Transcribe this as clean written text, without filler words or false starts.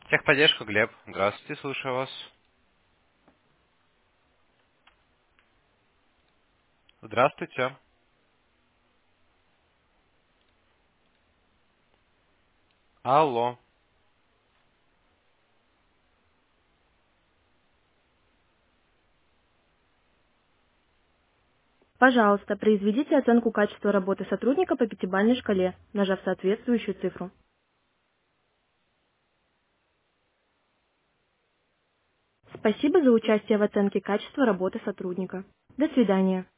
Техподдержка, Глеб. Здравствуйте, слушаю вас. Здравствуйте. Алло. Пожалуйста, произведите оценку качества работы сотрудника по пятибалльной шкале, нажав соответствующую цифру. Спасибо за участие в оценке качества работы сотрудника. До свидания.